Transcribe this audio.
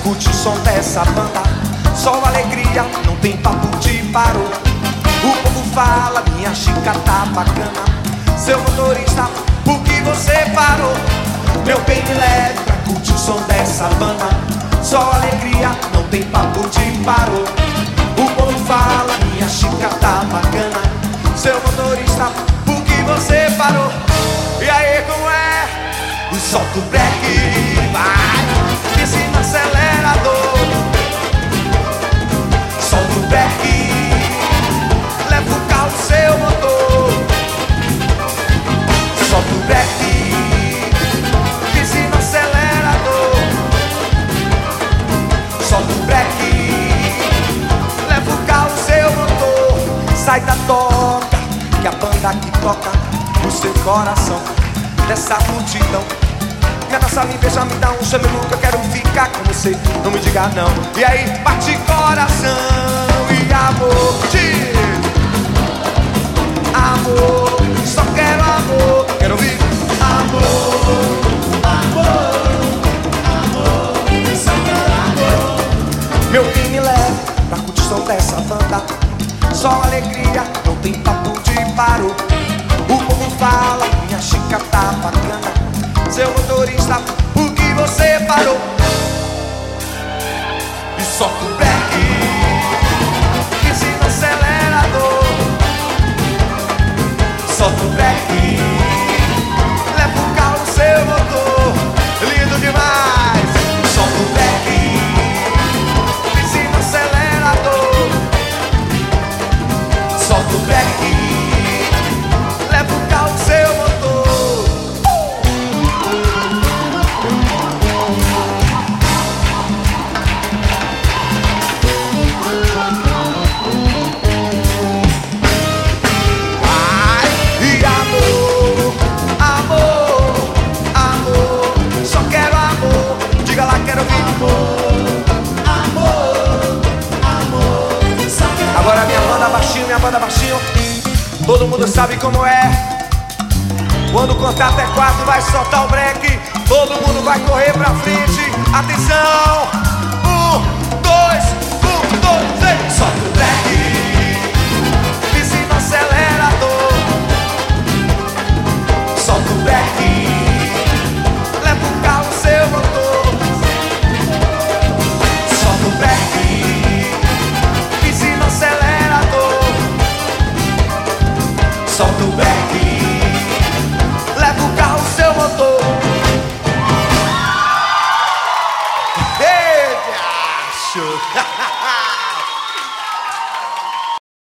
curte o som dessa banda. Só alegria, não tem papo de parou. O povo fala, minha chica tá bacana. Seu motorista, por que você parou? Meu bem, me leve pra curtir o som dessa banda. Só alegria, não tem papo de parou. O povo fala, minha chica tá bacana. Seu motorista, por que você parou? E aí, como é? Solta o break, vai, desce no acelerador. Solta o break, leva o carro do seu motor. Solta o break, desce no acelerador. Solta o break, leva o carro do seu motor. Sai da toca, que a banda que toca no seu coração. Dessa multidão, me abraça, me beija, me dá um chamego que eu quero ficar com você. Não me diga não. E aí, bate coração e amor. Amor, só quero amor. Quero ouvir amor, amor, amor, só quero amor. Meu bem, me leve pra curtição dessa banda. Só alegria, não tem papo de parou. O povo fala, minha chica tá bacana. Seu motorista, por que você parou? E solta o break, desce no acelerador. Solta o break, leva o carro no seu motor. Lindo demais. Solta o break, desce no acelerador. Solta o break, leva o carro no seu motor. Agora minha banda baixinho, todo mundo sabe como é. Quando contar até 4 vai soltar o break. Todo mundo vai correr pra frente. Atenção!